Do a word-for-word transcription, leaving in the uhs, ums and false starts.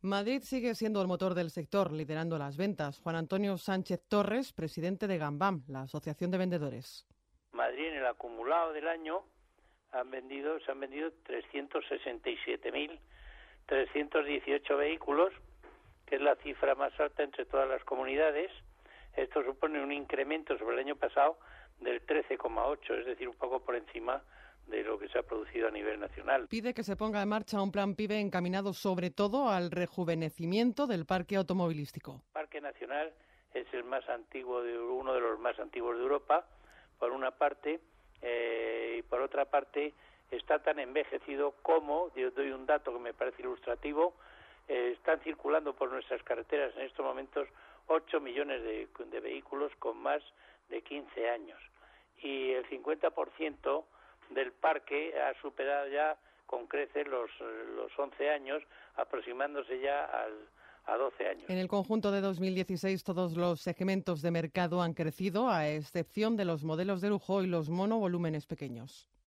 Madrid sigue siendo el motor del sector, liderando las ventas. Juan Antonio Sánchez Torres, presidente de Gambam, la Asociación de Vendedores. Madrid, en el acumulado del año, han vendido, se han vendido trescientos sesenta y siete mil trescientos dieciocho vehículos, que es la cifra más alta entre todas las comunidades. Esto supone un incremento sobre el año pasado del trece coma ocho, es decir, un poco por encima de lo que se ha producido a nivel nacional. Pide que se ponga en marcha un plan PIBE encaminado sobre todo al rejuvenecimiento del parque automovilístico. El Parque Nacional es el más antiguo, de, uno de los más antiguos de Europa, por una parte, eh, y por otra parte está tan envejecido como, yo doy un dato que me parece ilustrativo, eh, están circulando por nuestras carreteras en estos momentos ocho millones de, de vehículos con más de quince años. Y el cincuenta por ciento del parque ha superado ya con creces los, los once años, aproximándose ya al, a doce años. En el conjunto de dos mil dieciséis todos los segmentos de mercado han crecido, a excepción de los modelos de lujo y los monovolúmenes pequeños.